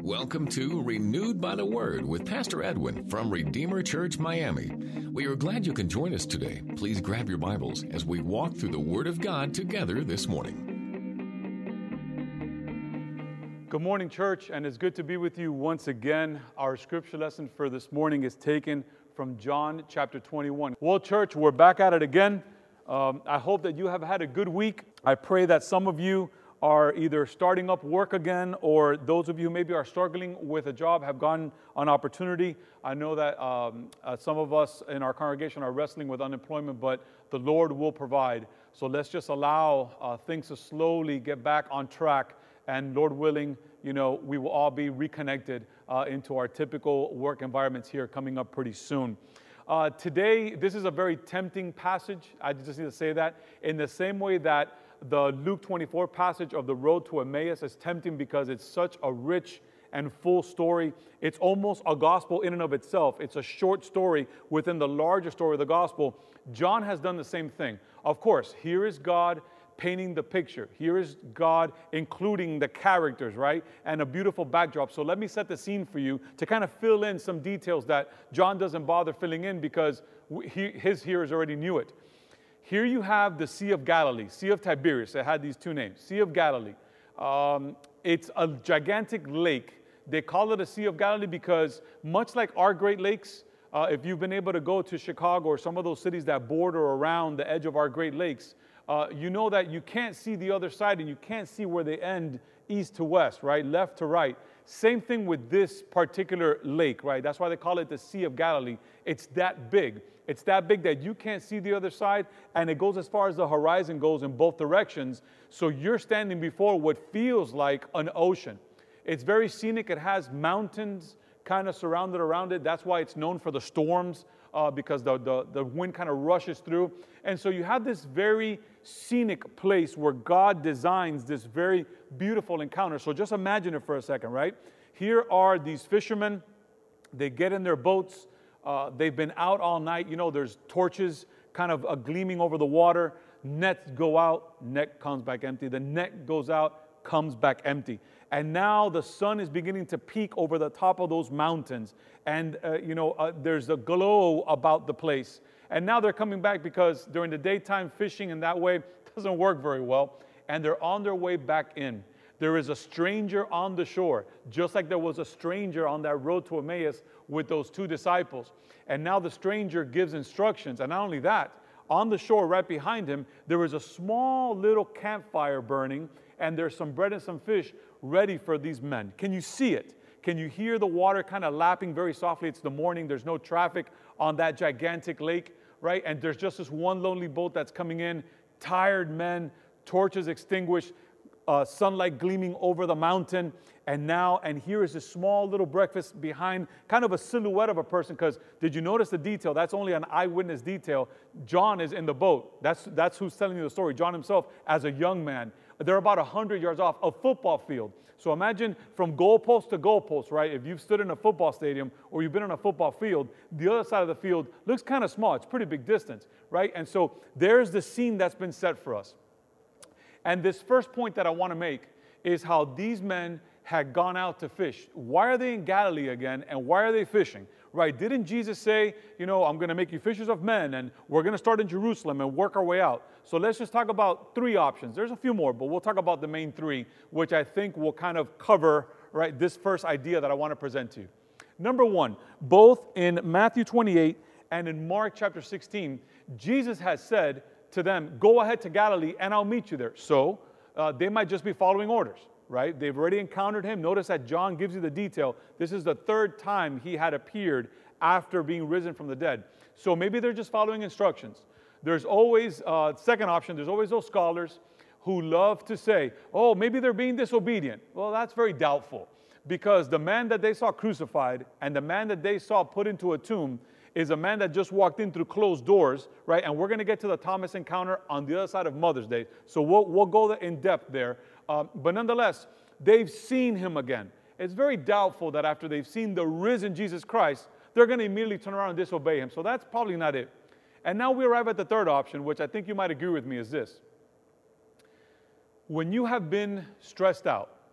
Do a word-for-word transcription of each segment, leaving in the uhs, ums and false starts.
Welcome to Renewed by the Word with Pastor Edwin from Redeemer Church, Miami. We are glad you can join us today. Please grab your Bibles as we walk through the Word of God together this morning. Good morning, church, and it's good to be with you once again. Our scripture lesson for this morning is taken from John chapter twenty-one. Well, church, we're back at it again. Um, I hope that you have had a good week. I pray that some of you are either starting up work again, or those of you who maybe are struggling with a job have gotten an opportunity. I know that um, uh, some of us in our congregation are wrestling with unemployment, but the Lord will provide. So let's just allow uh, things to slowly get back on track, and Lord willing, you know, we will all be reconnected uh, into our typical work environments here coming up pretty soon. Uh, today, this is a very tempting passage. I just need to say that in the same way that the Luke twenty-four passage of the road to Emmaus is tempting because it's such a rich and full story. It's almost a gospel in and of itself. It's a short story within the larger story of the gospel. John has done the same thing. Of course, here is God painting the picture. Here is God including the characters, right? And a beautiful backdrop. So let me set the scene for you to kind of fill in some details that John doesn't bother filling in because he, his hearers already knew it. Here you have the Sea of Galilee, Sea of Tiberias. It had these two names, Sea of Galilee. Um, it's a gigantic lake. They call it a Sea of Galilee because much like our Great Lakes, uh, if you've been able to go to Chicago or some of those cities that border around the edge of our Great Lakes, uh, you know that you can't see the other side and you can't see where they end east to west, right? Left to right. Same thing with this particular lake, right? That's why they call it the Sea of Galilee. It's that big. It's that big that you can't see the other side, and it goes as far as the horizon goes in both directions. So you're standing before what feels like an ocean. It's very scenic. It has mountains kind of surrounded around it. That's why it's known for the storms, uh, because the, the, the wind kind of rushes through. And so you have this very scenic place where God designs this very beautiful encounter. So just imagine it for a second, right? Here are these fishermen. They get in their boats. Uh, they've been out all night. You know, there's torches kind of uh, gleaming over the water. Nets go out, net comes back empty. The net goes out, comes back empty. And now the sun is beginning to peak over the top of those mountains. And, uh, you know, uh, there's a glow about the place. And now they're coming back because during the daytime fishing in that way doesn't work very well. And they're on their way back in. There is a stranger on the shore, just like there was a stranger on that road to Emmaus with those two disciples. And now the stranger gives instructions. And not only that, on the shore right behind him, there is a small little campfire burning, and there's some bread and some fish ready for these men. Can you see it? Can you hear the water kind of lapping very softly? It's the morning. There's no traffic on that gigantic lake, right? And there's just this one lonely boat that's coming in, tired men, torches extinguished, Uh, sunlight gleaming over the mountain, and now, and here is this small little breakfast behind kind of a silhouette of a person, because did you notice the detail? That's only an eyewitness detail. John is in the boat. That's, that's who's telling you the story. John himself as a young man. They're about one hundred yards off a football field. So imagine from goalpost to goalpost, right? If you've stood in a football stadium or you've been on a football field, the other side of the field looks kind of small. It's a pretty big distance, right? And so there's the scene that's been set for us. And this first point that I want to make is how these men had gone out to fish. Why are they in Galilee again, and why are they fishing? Right? Didn't Jesus say, you know, I'm going to make you fishers of men, and we're going to start in Jerusalem and work our way out? So let's just talk about three options. There's a few more, but we'll talk about the main three, which I think will kind of cover, right, this first idea that I want to present to you. Number one, both in Matthew twenty-eight and in Mark chapter sixteen, Jesus has said to them, go ahead to Galilee and I'll meet you there. So uh, they might just be following orders, right? They've already encountered him. Notice that John gives you the detail. This is the third time he had appeared after being risen from the dead. So maybe they're just following instructions. There's always, uh, second option, there's always those scholars who love to say, oh, maybe they're being disobedient. Well, that's very doubtful, because the man that they saw crucified and the man that they saw put into a tomb is a man that just walked in through closed doors, right? And we're going to get to the Thomas encounter on the other side of Mother's Day. So we'll, we'll go in depth there. Um, but nonetheless, they've seen him again. It's very doubtful that after they've seen the risen Jesus Christ, they're going to immediately turn around and disobey him. So that's probably not it. And now we arrive at the third option, which I think you might agree with me, is this. When you have been stressed out,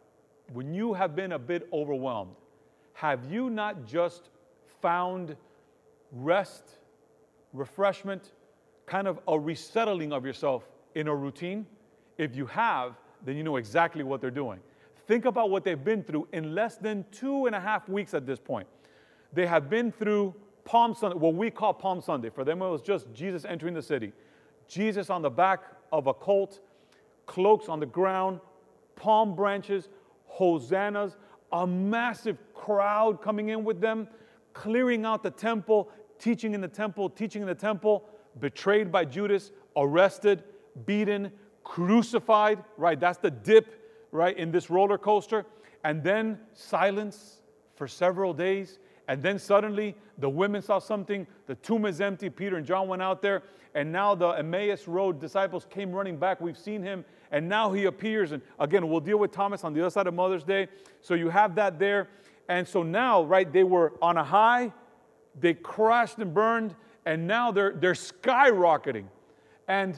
when you have been a bit overwhelmed, have you not just found rest, refreshment, kind of a resettling of yourself in a routine? If you have, then you know exactly what they're doing. Think about what they've been through in less than two and a half weeks at this point. They have been through Palm Sunday, what we call Palm Sunday. For them, it was just Jesus entering the city. Jesus on the back of a colt, cloaks on the ground, palm branches, hosannas, a massive crowd coming in with them, clearing out the temple, teaching in the temple, teaching in the temple, betrayed by Judas, arrested, beaten, crucified, right? That's the dip, right, in this roller coaster. And then silence for several days. And then suddenly the women saw something. The tomb is empty. Peter and John went out there. And now the Emmaus Road disciples came running back. We've seen him. And now he appears. And again, we'll deal with Thomas on the other side of Mother's Day. So you have that there. And so now, right, they were on a high. They crashed and burned. And now they're, they're skyrocketing. And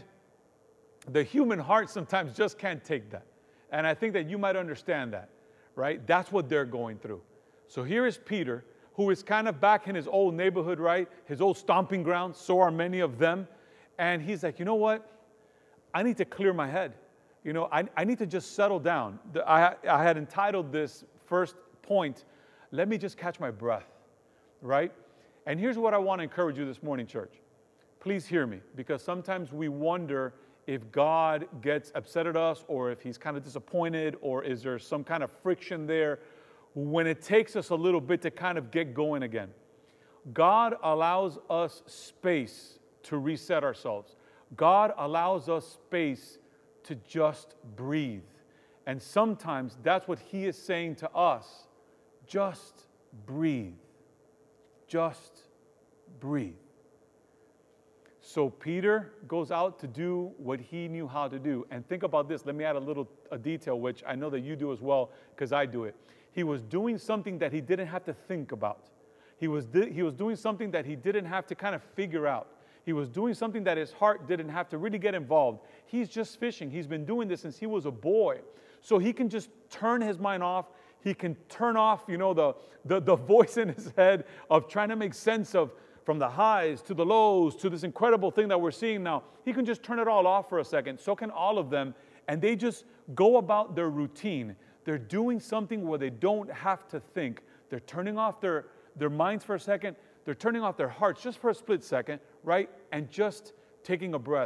the human heart sometimes just can't take that. And I think that you might understand that, right? That's what they're going through. So here is Peter, who is kind of back in his old neighborhood, right? His old stomping ground. So are many of them. And he's like, you know what? I need to clear my head. You know, I, I need to just settle down. The, I, I had entitled this first point, let me just catch my breath, right? And here's what I want to encourage you this morning, church. Please hear me, because sometimes we wonder if God gets upset at us, or if he's kind of disappointed, or is there some kind of friction there when it takes us a little bit to kind of get going again. God allows us space to reset ourselves. God allows us space to just breathe. And sometimes that's what he is saying to us. Just breathe. Just breathe. So Peter goes out to do what he knew how to do. And think about this. Let me add a little a detail, which I know that you do as well, because I do it. He was doing something that he didn't have to think about. He was, he was doing something that he didn't have to kind of figure out. He was doing something that his heart didn't have to really get involved. He's just fishing. He's been doing this since he was a boy. So he can just turn his mind off. He can turn off, you know, the, the, the voice in his head of trying to make sense of from the highs to the lows to this incredible thing that we're seeing now. He can just turn it all off for a second. So can all of them. And they just go about their routine. They're doing something where they don't have to think. They're turning off their, their minds for a second. They're turning off their hearts just for a split second, right? And just taking a breath.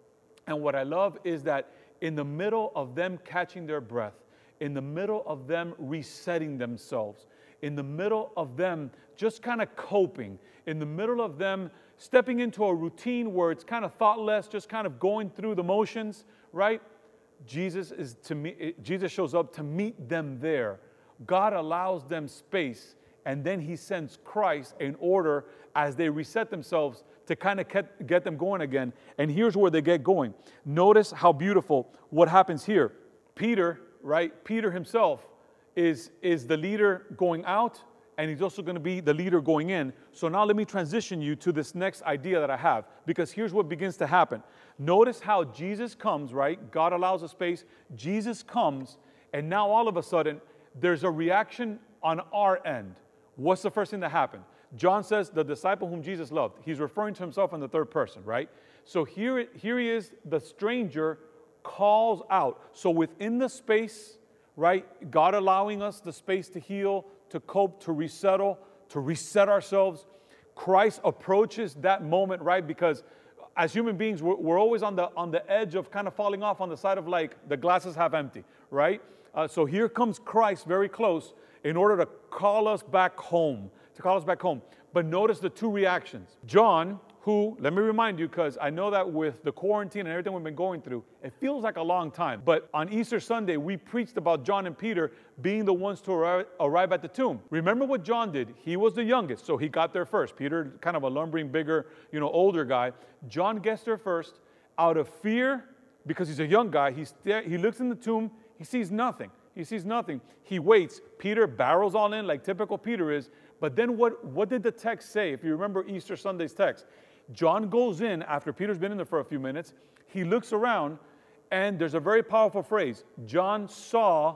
And what I love is that in the middle of them catching their breath, in the middle of them resetting themselves, in the middle of them just kind of coping, in the middle of them stepping into a routine where it's kind of thoughtless, just kind of going through the motions, right? Jesus is to me, Jesus shows up to meet them there. God allows them space, and then he sends Christ in order as they reset themselves to kind of get, get them going again. And here's where they get going. Notice how beautiful what happens here. Peter, right? Peter himself is, is the leader going out, and he's also going to be the leader going in. So now let me transition you to this next idea that I have, because here's what begins to happen. Notice how Jesus comes, right? God allows a space. Jesus comes, and now all of a sudden, there's a reaction on our end. What's the first thing that happened? John says, the disciple whom Jesus loved. He's referring to himself in the third person, right? So here, here he is, the stranger calls out. So within the space, right, God allowing us the space to heal, to cope, to resettle, to reset ourselves. Christ approaches that moment, right? Because as human beings, we're, we're always on the, on the edge of kind of falling off on the side of like the glass is half empty, right? Uh, so here comes Christ very close in order to call us back home, to call us back home. But notice the two reactions. John, who, let me remind you, because I know that with the quarantine and everything we've been going through, it feels like a long time. But on Easter Sunday, we preached about John and Peter being the ones to arrive, arrive at the tomb. Remember what John did? He was the youngest, so he got there first. Peter, kind of a lumbering, bigger, you know, older guy. John gets there first. Out of fear, because he's a young guy, he, st- he looks in the tomb, he sees nothing. He sees nothing. He waits. Peter barrels all in like typical Peter is. But then what, what did the text say? If you remember Easter Sunday's text, John goes in after Peter's been in there for a few minutes. He looks around, and there's a very powerful phrase. John saw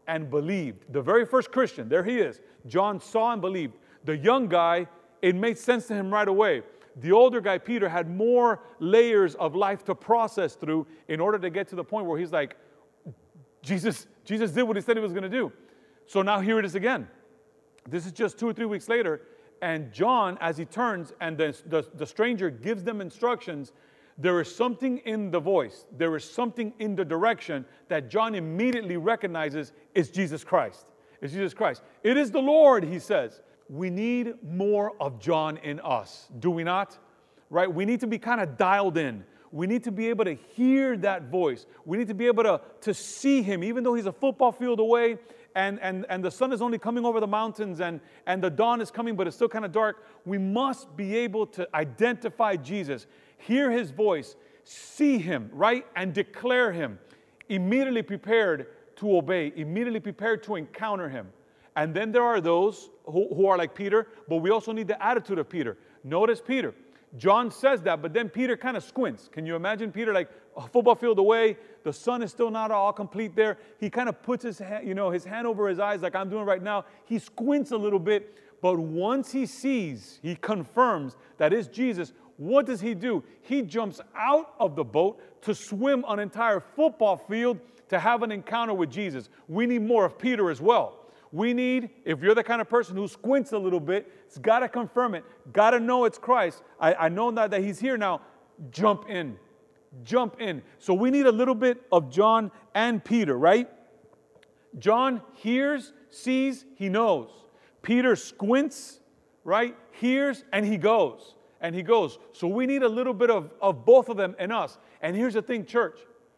and believed. The very first Christian, there he is. John saw and believed. The young guy, it made sense to him right away. The older guy, Peter, had more layers of life to process through in order to get to the point where he's like, Jesus, Jesus did what he said he was going to do. So now here it is again. This is just two or three weeks later. And John, as he turns and the, the, the stranger gives them instructions, there is something in the voice, there is something in the direction that John immediately recognizes is Jesus Christ. It's Jesus Christ. It is the Lord, he says. We need more of John in us, do we not? Right? We need to be kind of dialed in. We need to be able to hear that voice. We need to be able to, to see him, even though he's a football field away and, and, and the sun is only coming over the mountains and, and the dawn is coming, but it's still kind of dark. We must be able to identify Jesus, hear his voice, see him, right? And declare him. Immediately prepared to obey, immediately prepared to encounter him. And then there are those who, who are like Peter, but we also need the attitude of Peter. Notice Peter. John says that, but then Peter kind of squints. Can you imagine Peter like a football field away? The sun is still not all complete there. He kind of puts his hand, you know, his hand over his eyes like I'm doing right now. He squints a little bit, but once he sees, he confirms that it's Jesus. What does he do? He jumps out of the boat to swim an entire football field to have an encounter with Jesus. We need more of Peter as well. We need, if you're the kind of person who squints a little bit, it's got to confirm it, got to know it's Christ. I, I know that, that he's here now. Jump in. Jump in. So we need a little bit of John and Peter, right? John hears, sees, he knows. Peter squints, right? Hears, and he goes. And he goes. So we need a little bit of, of both of them in us. And here's the thing, church.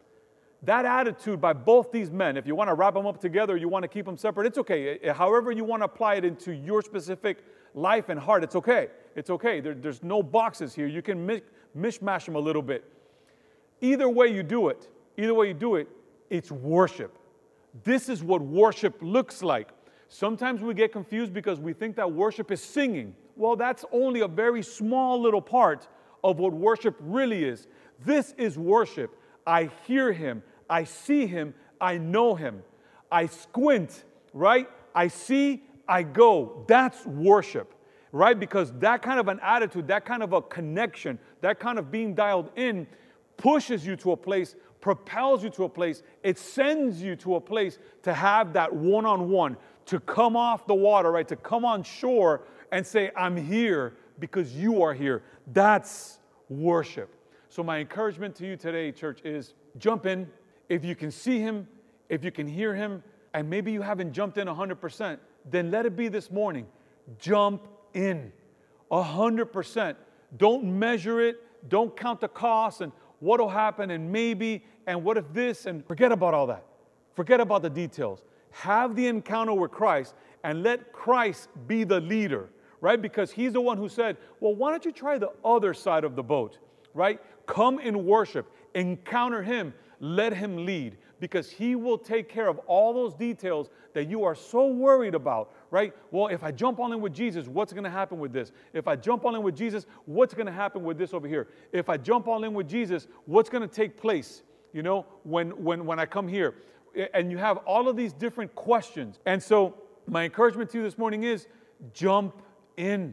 That attitude by both these men, if you want to wrap them up together, you want to keep them separate, it's okay. However you want to apply it into your specific life and heart, it's okay. It's okay. There, there's no boxes here. You can mish, mishmash them a little bit. Either way you do it, either way you do it, it's worship. This is what worship looks like. Sometimes we get confused because we think that worship is singing. Well, that's only a very small little part of what worship really is. This is worship. I hear him, I see him, I know him. I squint, right? I see, I go. That's worship, right? Because that kind of an attitude, that kind of a connection, that kind of being dialed in pushes you to a place, propels you to a place, it sends you to a place to have that one-on-one, to come off the water, right? To come on shore and say, I'm here because you are here. That's worship. So my encouragement to you today, church, is jump in. If you can see him, if you can hear him, and maybe you haven't jumped in one hundred percent, then let it be this morning. Jump in one hundred percent. Don't measure it. Don't count the cost and what will happen and maybe and what if this, and forget about all that. Forget about the details. Have the encounter with Christ and let Christ be the leader, right? Because he's the one who said, well, why don't you try the other side of the boat, right? Come in worship, encounter him, let him lead, because he will take care of all those details that you are so worried about, right? Well, if I jump all in with Jesus, what's going to happen with this? If I jump all in with Jesus, what's going to happen with this over here? If I jump all in with Jesus, what's going to take place, you know, when, when, when I come here? And you have all of these different questions. And so my encouragement to you this morning is jump in.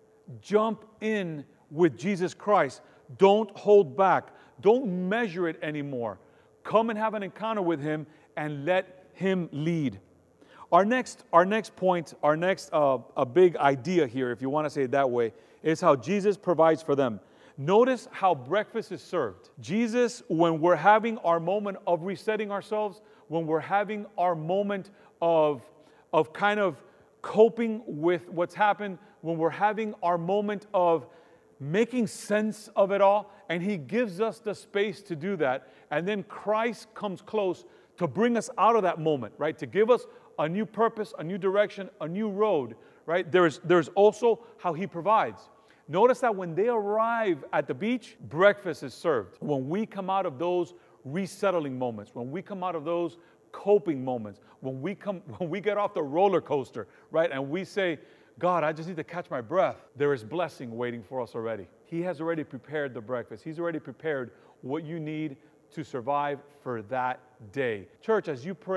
Jump in with Jesus Christ. Don't hold back. Don't measure it anymore. Come and have an encounter with him and let him lead. Our next, our next point, our next uh, a big idea here, if you want to say it that way, is how Jesus provides for them. Notice how breakfast is served. Jesus, when we're having our moment of resetting ourselves, when we're having our moment of, of kind of coping with what's happened, when we're having our moment of making sense of it all, and he gives us the space to do that. And then Christ comes close to bring us out of that moment, right? To give us a new purpose, a new direction, a new road, right? There's, there's also how he provides. Notice that when they arrive at the beach, breakfast is served. When we come out of those resettling moments, when we come out of those coping moments, when we come, when we get off the roller coaster, right? And we say, God, I just need to catch my breath. There is blessing waiting for us already. He has already prepared the breakfast. He's already prepared what you need to survive for that day. Church, as you pray,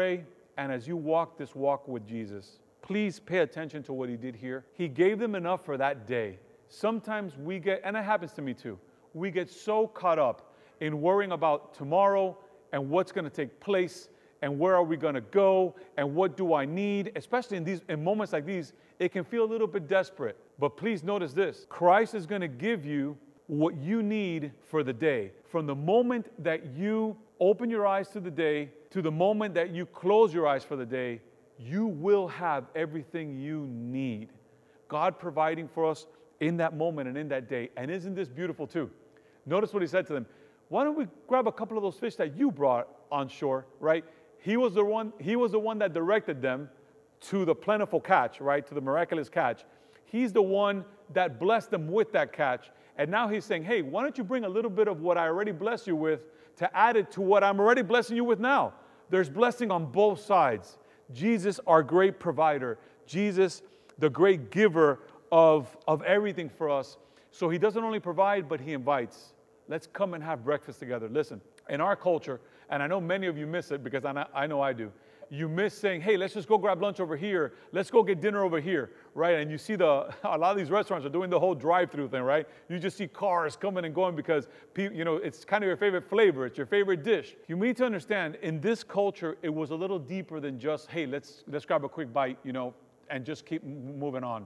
and as you walk this walk with Jesus, please pay attention to what he did here. He gave them enough for that day. Sometimes we get, and it happens to me too, we get so caught up in worrying about tomorrow and what's going to take place and where are we going to go and what do I need. Especially in these in moments like these, it can feel a little bit desperate. But please notice this. Christ is going to give you what you need for the day. From the moment that you open your eyes to the day to the moment that you close your eyes for the day, you will have everything you need. God providing for us in that moment and in that day. And isn't this beautiful too? Notice what he said to them. Why don't we grab a couple of those fish that you brought on shore, right? He was the one, he was the one that directed them to the plentiful catch, right? To the miraculous catch. He's the one that blessed them with that catch. And now he's saying, hey, why don't you bring a little bit of what I already blessed you with to add it to what I'm already blessing you with now? There's blessing on both sides. Jesus, our great provider. Jesus, the great giver of, of everything for us. So he doesn't only provide, but he invites. Let's come and have breakfast together. Listen, in our culture, and I know many of you miss it because I know I, know I do, you miss saying, hey, let's just go grab lunch over here. Let's go get dinner over here, right? And you see the, a lot of these restaurants are doing the whole drive-through thing, right? You just see cars coming and going because, people, you know, it's kind of your favorite flavor. It's your favorite dish. You need to understand, in this culture, it was a little deeper than just, hey, let's, let's grab a quick bite, you know, and just keep moving on.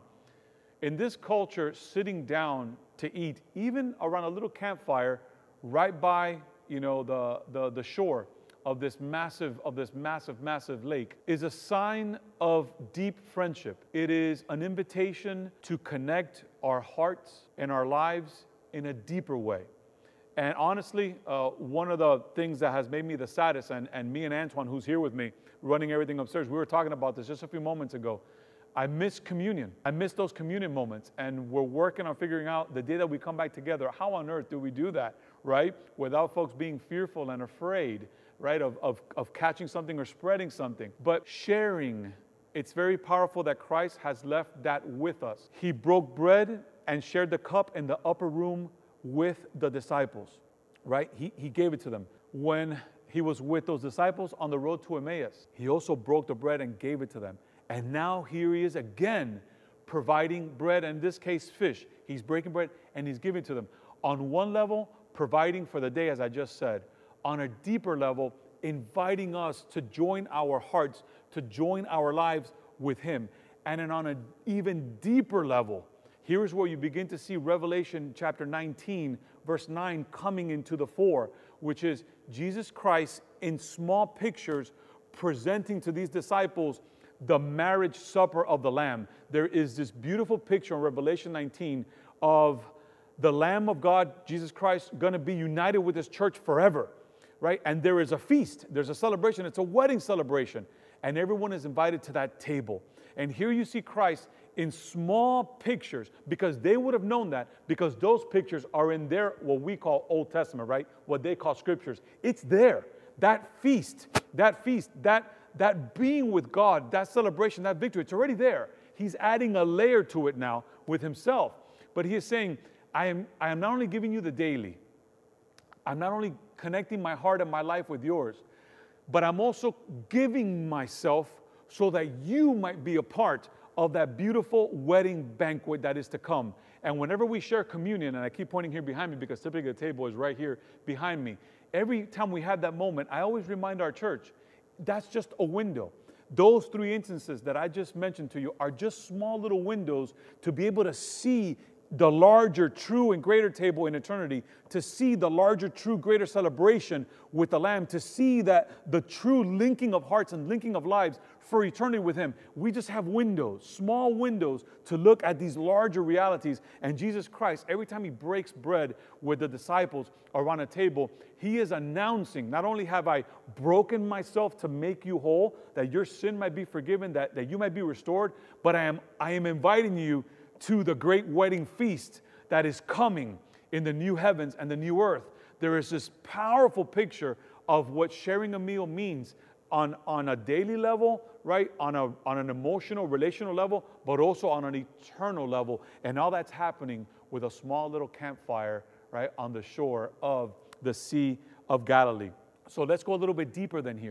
In this culture, sitting down to eat, even around a little campfire, right by, you know, the, the, the shore of this massive, of this massive, massive lake, is a sign of deep friendship. It is an invitation to connect our hearts and our lives in a deeper way. And honestly, uh, one of the things that has made me the saddest, and, and me and Antoine, who's here with me, running everything upstairs, we were talking about this just a few moments ago. I miss communion. I miss those communion moments. And we're working on figuring out the day that we come back together, how on earth do we do that, right? Without folks being fearful and afraid, right, of, of, of catching something or spreading something. But sharing, it's very powerful that Christ has left that with us. He broke bread and shared the cup in the upper room with the disciples, right? He, he gave it to them. When he was with those disciples on the road to Emmaus, he also broke the bread and gave it to them. And now here he is again providing bread, in this case fish. He's breaking bread and he's giving to them. On one level, providing for the day, as I just said. On a deeper level, inviting us to join our hearts, to join our lives with him. And then on an even deeper level, here's where you begin to see Revelation chapter nineteen, verse nine coming into the fore, which is Jesus Christ in small pictures presenting to these disciples the marriage supper of the Lamb. There is this beautiful picture in Revelation nineteen of the Lamb of God, Jesus Christ, going to be united with his church forever, right? And there is a feast. There's a celebration. It's a wedding celebration. And everyone is invited to that table. And here you see Christ in small pictures, because they would have known that, because those pictures are in their, what we call Old Testament, right? What they call scriptures. It's there. That feast, that feast, that That being with God, that celebration, that victory, it's already there. He's adding a layer to it now with himself. But he is saying, I am, I am not only giving you the daily, I'm not only connecting my heart and my life with yours, but I'm also giving myself so that you might be a part of that beautiful wedding banquet that is to come. And whenever we share communion, and I keep pointing here behind me because typically the table is right here behind me, every time we have that moment, I always remind our church, that's just a window. Those three instances that I just mentioned to you are just small little windows to be able to see the larger, true, and greater table in eternity, to see the larger, true, greater celebration with the Lamb, to see that the true linking of hearts and linking of lives for eternity with him. We just have windows, small windows, to look at these larger realities. And Jesus Christ, every time he breaks bread with the disciples around a table, he is announcing, not only have I broken myself to make you whole, that your sin might be forgiven, that, that you might be restored, but I am, I am inviting you to the great wedding feast that is coming in the new heavens and the new earth. There is this powerful picture of what sharing a meal means on, on a daily level, right? On, a, on an emotional, relational level, but also on an eternal level. And all that's happening with a small little campfire, right, on the shore of the Sea of Galilee. So let's go a little bit deeper than here.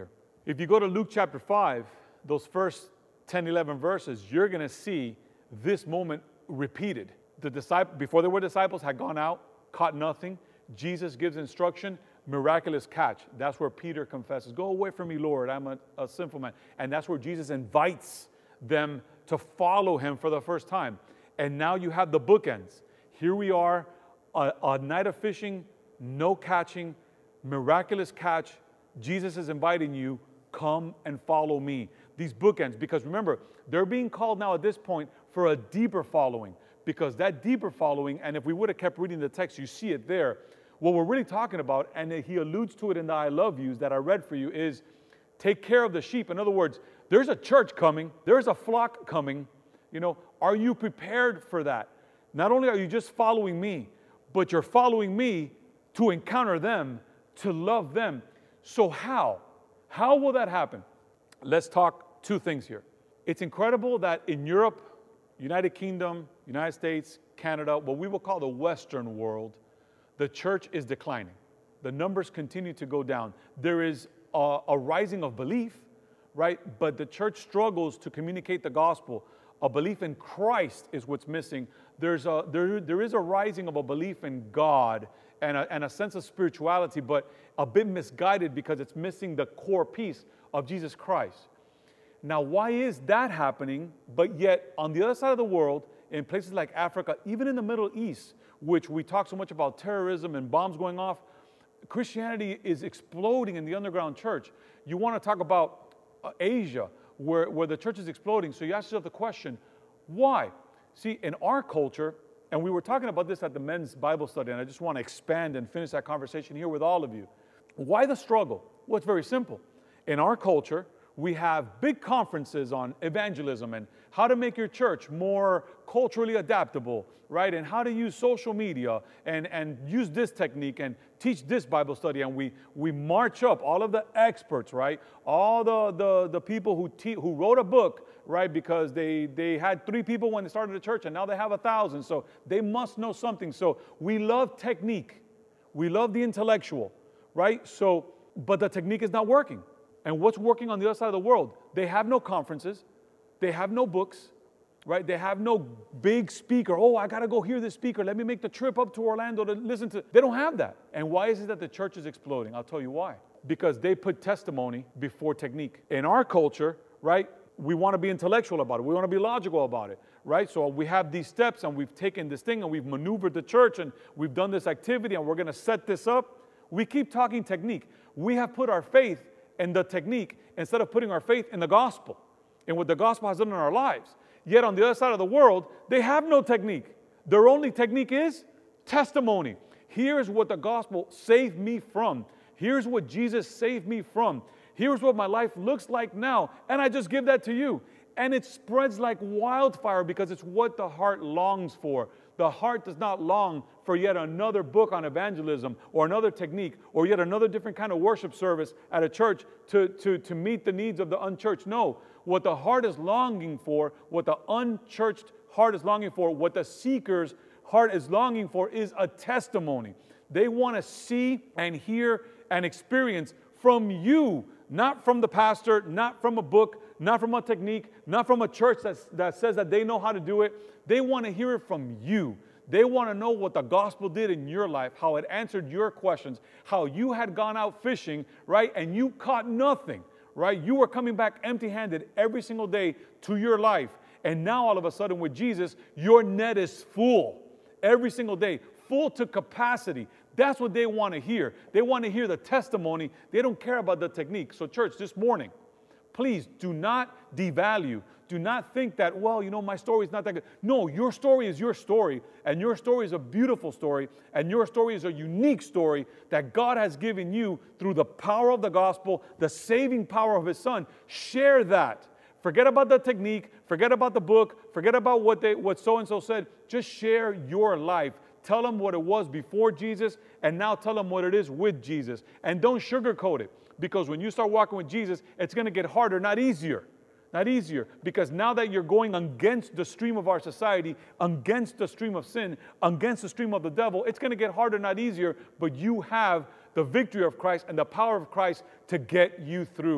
If you go to Luke chapter five, those first ten, eleven verses, you're going to see this moment repeated. The disciple, before they were disciples, had gone out, caught nothing. Jesus gives instruction, miraculous catch. That's where Peter confesses, go away from me, Lord, I'm a, a sinful man. And that's where Jesus invites them to follow him for the first time. And now you have the bookends. Here we are, a, a night of fishing, no catching, miraculous catch. Jesus is inviting you, come and follow me. These bookends, because remember, they're being called now at this point for a deeper following, because that deeper following, and if we would have kept reading the text, you see it there. What we're really talking about, and he alludes to it in the I love yous that I read for you, is take care of the sheep. In other words, there's a church coming, there's a flock coming. You know, are you prepared for that? Not only are you just following me, but you're following me to encounter them, to love them. So how? How will that happen? Let's talk two things here. It's incredible that in Europe, United Kingdom, United States, Canada, what we will call the Western world, the church is declining. The numbers continue to go down. There is a, a rising of belief, right? But the church struggles to communicate the gospel. A belief in Christ is what's missing. There's a, there, there is a rising of a belief in God and a, and a sense of spirituality, but a bit misguided because it's missing the core piece of Jesus Christ. Now, why is that happening? But yet, on the other side of the world, in places like Africa, even in the Middle East, which we talk so much about terrorism and bombs going off, Christianity is exploding in the underground church. You want to talk about uh, Asia, where, where the church is exploding. So you ask yourself the question, why? See, in our culture, and we were talking about this at the men's Bible study, and I just want to expand and finish that conversation here with all of you. Why the struggle? Well, it's very simple. In our culture, we have big conferences on evangelism and how to make your church more culturally adaptable, right? And how to use social media and, and use this technique and teach this Bible study. And we, we march up all of the experts, right? All the, the, the people who, te- who wrote a book, right? Because they, they had three people when they started the church and now they have a thousand. So they must know something. So we love technique. We love the intellectual, right? So, but the technique is not working. And what's working on the other side of the world? They have no conferences. They have no books, right? They have no big speaker. Oh, I got to go hear this speaker. Let me make the trip up to Orlando to listen to. They don't have that. And why is it that the church is exploding? I'll tell you why. Because they put testimony before technique. In our culture, right, we want to be intellectual about it. We want to be logical about it, right? So we have these steps and we've taken this thing and we've maneuvered the church and we've done this activity and we're going to set this up. We keep talking technique. We have put our faith in the technique instead of putting our faith in the gospel and what the gospel has done in our lives. Yet on the other side of the world, they have no technique. Their only technique is testimony. Here's what the gospel saved me from. Here's what Jesus saved me from. Here's what my life looks like now. And I just give that to you. And it spreads like wildfire because it's what the heart longs for. The heart does not long for yet another book on evangelism or another technique or yet another different kind of worship service at a church to, to, to meet the needs of the unchurched. No, what the heart is longing for, what the unchurched heart is longing for, what the seeker's heart is longing for is a testimony. They want to see and hear and experience from you, not from the pastor, not from a book, not from a technique, not from a church that's, that says that they know how to do it. They want to hear it from you. They want to know what the gospel did in your life, how it answered your questions, how you had gone out fishing, right, and you caught nothing, right? You were coming back empty-handed every single day to your life. And now all of a sudden with Jesus, your net is full every single day, full to capacity. That's what they want to hear. They want to hear the testimony. They don't care about the technique. So church, this morning, please do not devalue. Do not think that, well, you know, my story is not that good. No, your story is your story, and your story is a beautiful story, and your story is a unique story that God has given you through the power of the gospel, the saving power of His Son. Share that. Forget about the technique. Forget about the book. Forget about what they, what so-and-so said. Just share your life. Tell them what it was before Jesus, and now tell them what it is with Jesus. And don't sugarcoat it, because when you start walking with Jesus, it's going to get harder, not easier. Not easier, because now that you're going against the stream of our society, against the stream of sin, against the stream of the devil, it's going to get harder, not easier, but you have the victory of Christ and the power of Christ to get you through.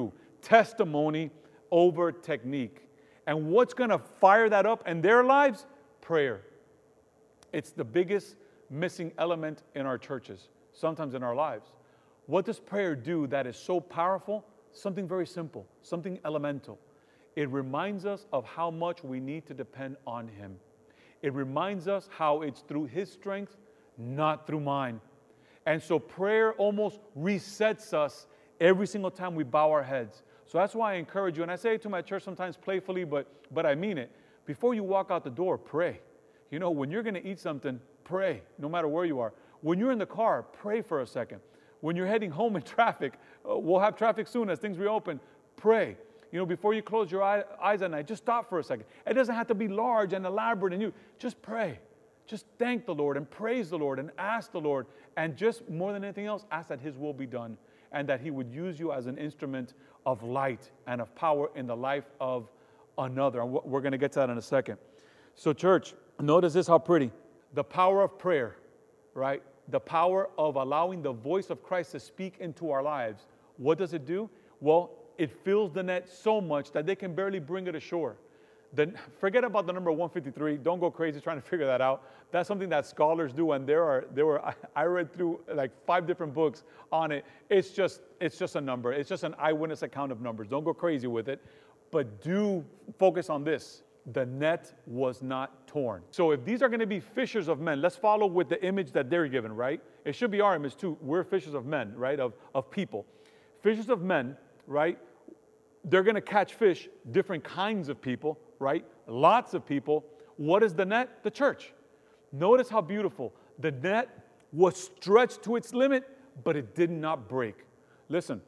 testimony over technique. And what's going to fire that up in their lives? Prayer. It's the biggest missing element in our churches, sometimes in our lives. What does prayer do that is so powerful? Something very simple, something elemental. It reminds us of how much we need to depend on Him. It reminds us how it's through His strength, not through mine. And so prayer almost resets us every single time we bow our heads. So that's why I encourage you, and I say it to my church sometimes playfully, but, but I mean it. Before you walk out the door, pray. You know, when you're going to eat something, pray, no matter where you are. When you're in the car, pray for a second. When you're heading home in traffic, uh, we'll have traffic soon as things reopen, pray. You know, before you close your eye, eyes at night, just stop for a second. It doesn't have to be large and elaborate and you. Just pray. Just thank the Lord and praise the Lord and ask the Lord. And just more than anything else, ask that His will be done and that He would use you as an instrument of light and of power in the life of another. And we're going to get to that in a second. So church, notice this, how pretty. The power of prayer, right? The power of allowing the voice of Christ to speak into our lives. What does it do? Well, it fills the net so much that they can barely bring it ashore. Then forget about the number one fifty-three. Don't go crazy trying to figure that out. That's something that scholars do, and there are there were I, I read through like five different books on it. It's just it's just a number. It's just an eyewitness account of numbers. Don't go crazy with it, but do focus on this. The net was not torn. So if these are going to be fishers of men, let's follow with the image that they're given, right? It should be our image too. We're fishers of men, right? Of of people, fishers of men, right? They're going to catch fish, different kinds of people, right? Lots of people. What is the net? The church. Notice how beautiful. The net was stretched to its limit, but it did not break. Listen,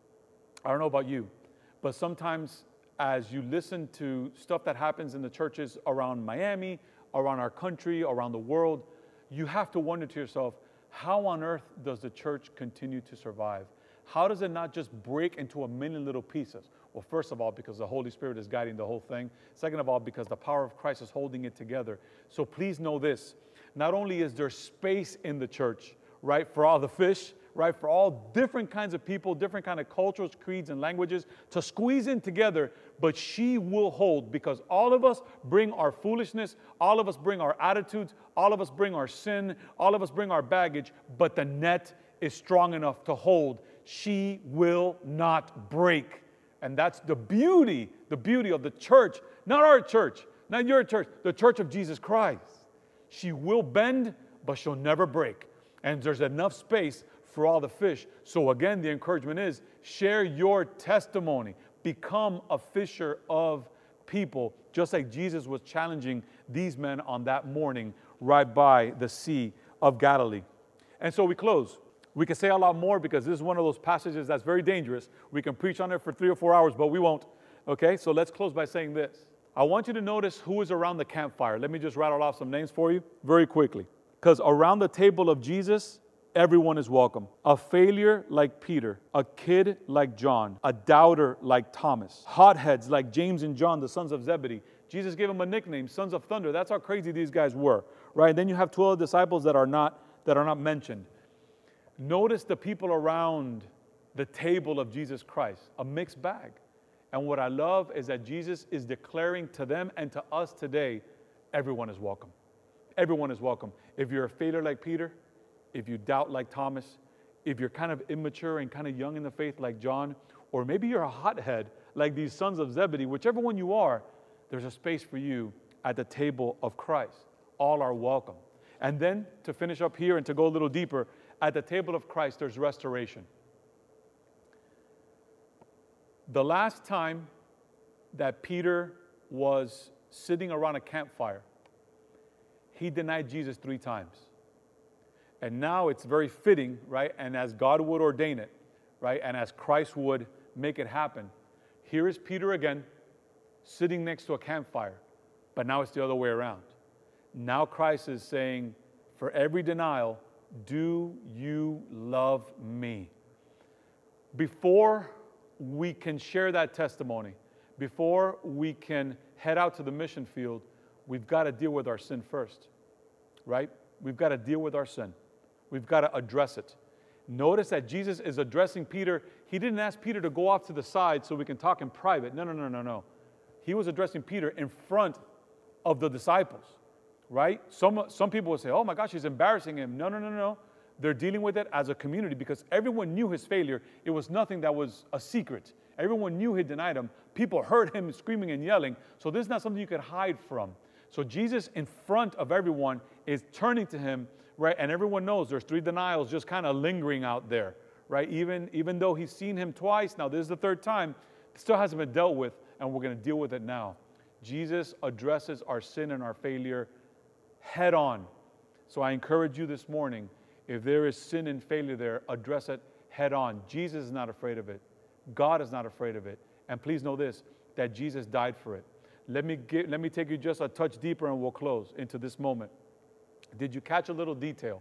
I don't know about you, but sometimes as you listen to stuff that happens in the churches around Miami, around our country, around the world, you have to wonder to yourself, how on earth does the church continue to survive? How does it not just break into a million little pieces? Well, first of all, because the Holy Spirit is guiding the whole thing. Second of all, because the power of Christ is holding it together. So please know this. Not only is there space in the church, right, for all the fish, right, for all different kinds of people, different kind of cultures, creeds, and languages to squeeze in together, but she will hold because all of us bring our foolishness, all of us bring our attitudes, all of us bring our sin, all of us bring our baggage, but the net is strong enough to hold. She will not break. And that's the beauty, the beauty of the church, not our church, not your church, the church of Jesus Christ. She will bend, but she'll never break. And there's enough space for all the fish. So again, the encouragement is share your testimony. Become a fisher of people, just like Jesus was challenging these men on that morning right by the Sea of Galilee. And so we close. We can say a lot more because this is one of those passages that's very dangerous. We can preach on it for three or four hours, but we won't. Okay, so let's close by saying this. I want you to notice who is around the campfire. Let me just rattle off some names for you very quickly. Because around the table of Jesus, everyone is welcome. A failure like Peter, a kid like John, a doubter like Thomas, hotheads like James and John, the sons of Zebedee. Jesus gave them a nickname, sons of thunder. That's how crazy these guys were, right? And then you have twelve disciples that are not that are not mentioned. Notice the people around the table of Jesus Christ, a mixed bag. And what I love is that Jesus is declaring to them and to us today, everyone is welcome. Everyone is welcome. If you're a failure like Peter, if you doubt like Thomas, if you're kind of immature and kind of young in the faith like John, or maybe you're a hothead like these sons of Zebedee, whichever one you are, there's a space for you at the table of Christ. All are welcome. And then to finish up here and to go a little deeper, at the table of Christ, there's restoration. The last time that Peter was sitting around a campfire, he denied Jesus three times. And now it's very fitting, right? And as God would ordain it, right? And as Christ would make it happen, here is Peter again, sitting next to a campfire. But now it's the other way around. Now Christ is saying, for every denial, do you love me? Before we can share that testimony, before we can head out to the mission field, we've got to deal with our sin first, right? We've got to deal with our sin. We've got to address it. Notice that Jesus is addressing Peter. He didn't ask Peter to go off to the side so we can talk in private. No, no, no, no, no. He was addressing Peter in front of the disciples, right? Some, some people would say, oh my gosh, he's embarrassing him. No, no, no, no. They're dealing with it as a community because everyone knew his failure. It was nothing that was a secret. Everyone knew he denied him. People heard him screaming and yelling. So this is not something you could hide from. So Jesus in front of everyone is turning to him, right? And everyone knows there's three denials just kind of lingering out there, right? Even, even though he's seen him twice, now this is the third time, it still hasn't been dealt with, and we're going to deal with it now. Jesus addresses our sin and our failure head on. So I encourage you this morning, if there is sin and failure there, address it head on. Jesus is not afraid of it. God is not afraid of it. And please know this, that Jesus died for it. Let me, get, let me take you just a touch deeper and we'll close into this moment. Did you catch a little detail?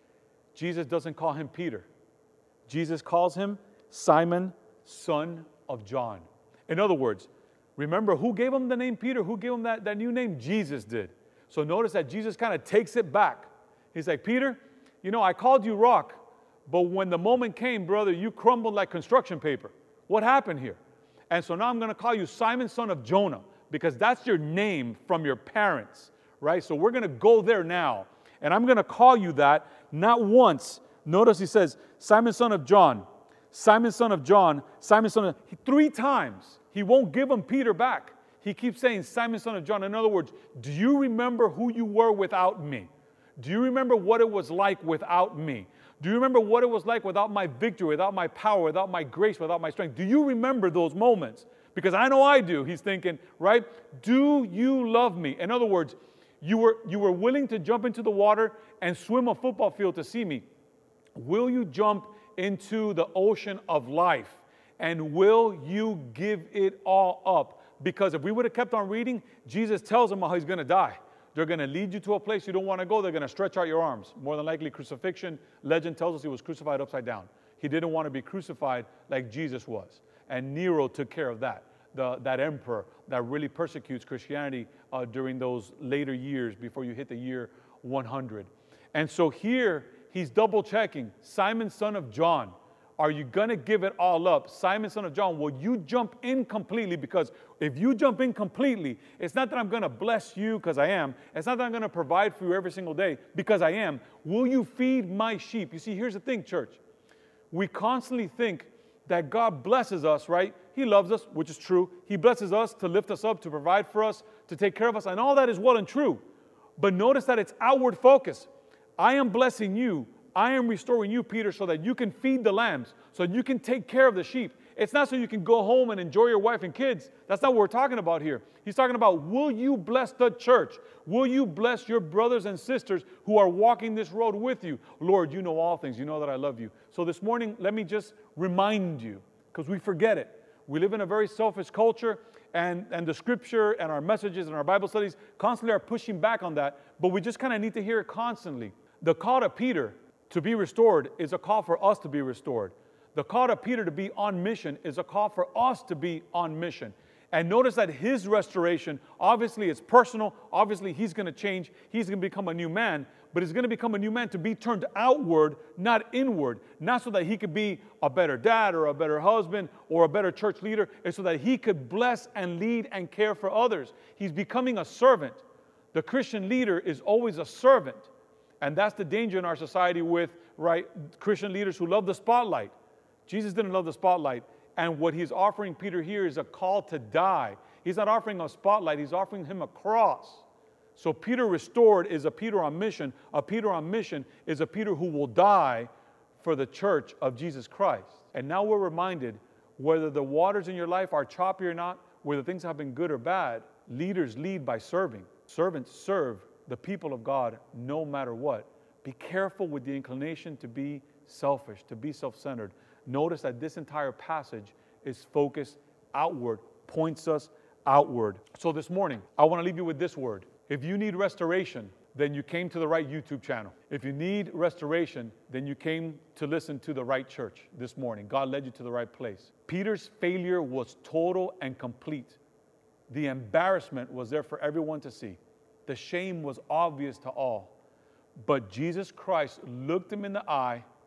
Jesus doesn't call him Peter. Jesus calls him Simon, son of John. In other words, remember who gave him the name Peter? Who gave him that, that new name? Jesus did. So notice that Jesus kind of takes it back. He's like, Peter, you know, I called you rock, but when the moment came, brother, you crumbled like construction paper. What happened here? And so now I'm going to call you Simon, son of Jonah, because that's your name from your parents, right? So we're going to go there now. And I'm going to call you that not once. Notice he says, Simon, son of John, Simon, son of John, Simon, son of... Three times. He won't give him Peter back. He keeps saying, Simon, son of John. In other words, do you remember who you were without me? Do you remember what it was like without me? Do you remember what it was like without my victory, without my power, without my grace, without my strength? Do you remember those moments? Because I know I do. He's thinking, right? Do you love me? In other words, you were, you were willing to jump into the water and swim a football field to see me. Will you jump into the ocean of life? And will you give it all up? Because if we would have kept on reading, Jesus tells him how he's going to die. They're going to lead you to a place you don't want to go. They're going to stretch out your arms. More than likely crucifixion. Legend tells us he was crucified upside down. He didn't want to be crucified like Jesus was. And Nero took care of that. The, that emperor that really persecutes Christianity uh, during those later years before you hit the year one hundred. And so here he's double checking. Simon, son of John, are you going to give it all up? Simon, son of John, will you jump in completely? Because if you jump in completely, it's not that I'm going to bless you because I am. It's not that I'm going to provide for you every single day because I am. Will you feed my sheep? You see, here's the thing, church. We constantly think that God blesses us, right? He loves us, which is true. He blesses us to lift us up, to provide for us, to take care of us, and all that is well and true. But notice that it's outward focus. I am blessing you. I am restoring you, Peter, so that you can feed the lambs, so that you can take care of the sheep. It's not so you can go home and enjoy your wife and kids. That's not what we're talking about here. He's talking about, will you bless the church? Will you bless your brothers and sisters who are walking this road with you? Lord, you know all things. You know that I love you. So this morning, let me just remind you, because we forget it. We live in a very selfish culture, and, and the scripture and our messages and our Bible studies constantly are pushing back on that, but we just kind of need to hear it constantly. The call to Peter to be restored is a call for us to be restored. The call to Peter to be on mission is a call for us to be on mission. And notice that his restoration, obviously it's personal, obviously he's going to change, he's going to become a new man, but he's going to become a new man to be turned outward, not inward. Not so that he could be a better dad or a better husband or a better church leader. It's so that he could bless and lead and care for others. He's becoming a servant. The Christian leader is always a servant. And that's the danger in our society with, right, Christian leaders who love the spotlight. Jesus didn't love the spotlight. And what he's offering Peter here is a call to die. He's not offering a spotlight. He's offering him a cross. So Peter restored is a Peter on mission. A Peter on mission is a Peter who will die for the church of Jesus Christ. And now we're reminded, whether the waters in your life are choppy or not, whether things have been good or bad, leaders lead by serving. Servants serve the people of God no matter what. Be careful with the inclination to be selfish, to be self-centered. Notice that this entire passage is focused outward, points us outward. So this morning, I want to leave you with this word. If you need restoration, then you came to the right YouTube channel. If you need restoration, then you came to listen to the right church this morning. God led you to the right place. Peter's failure was total and complete. The embarrassment was there for everyone to see. The shame was obvious to all. But Jesus Christ looked him in the eye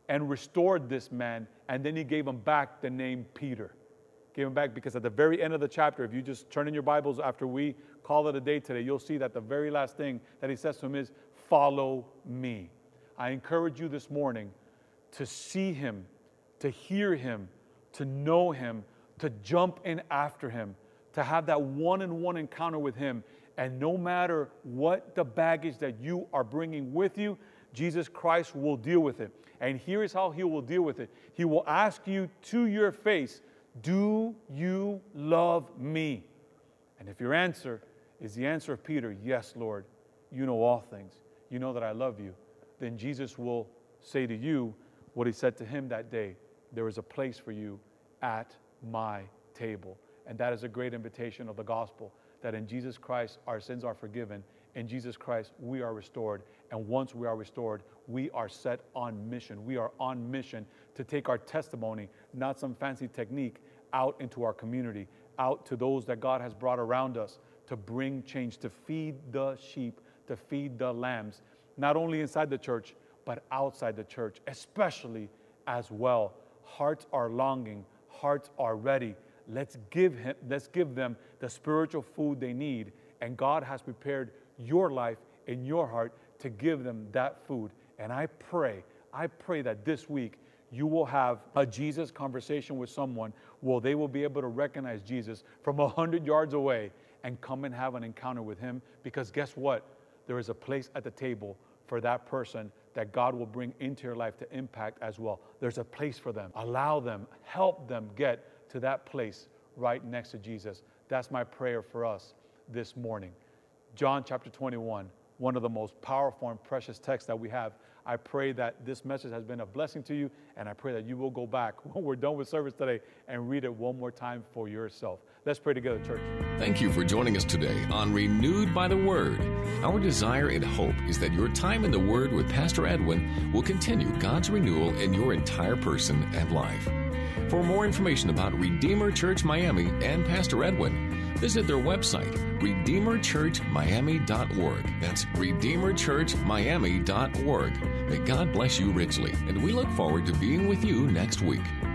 and restored this man, and then he gave him back the name Peter. Gave him back because at the very end of the chapter, if you just turn in your Bibles after we call it a day today, you'll see that the very last thing that he says to him is, follow me. I encourage you this morning to see him, to hear him, to know him, to jump in after him, to have that one-on-one encounter with him. And no matter what the baggage that you are bringing with you, Jesus Christ will deal with it. And here is how he will deal with it. He will ask you to your face, do you love me? And if your answer is the answer of Peter, yes, Lord, you know all things. You know that I love you. Then Jesus will say to you what he said to him that day. There is a place for you at my table. And that is a great invitation of the gospel, that in Jesus Christ our sins are forgiven. In Jesus Christ we are restored. And once we are restored, we are set on mission. We are on mission to take our testimony, not some fancy technique, out into our community, out to those that God has brought around us, to bring change, to feed the sheep, to feed the lambs, not only inside the church, but outside the church, especially as well. Hearts are longing, hearts are ready. Let's give him, let's give them the spiritual food they need. And God has prepared your life in your heart to give them that food. And I pray, I pray that this week you will have a Jesus conversation with someone where they will be able to recognize Jesus from a hundred yards away and come and have an encounter with him. Because guess what? There is a place at the table for that person that God will bring into your life to impact as well. There's a place for them. Allow them, help them get to that place right next to Jesus. That's my prayer for us this morning. John chapter twenty-one, one of the most powerful and precious texts that we have. I pray that this message has been a blessing to you, and I pray that you will go back when we're done with service today and read it one more time for yourself. Let's pray together, church. Thank you for joining us today on Renewed by the Word. Our desire and hope is that your time in the Word with Pastor Edwin will continue God's renewal in your entire person and life. For more information about Redeemer Church Miami and Pastor Edwin, visit their website, redeemer church miami dot org. That's redeemer church miami dot org. May God bless you richly, and we look forward to being with you next week.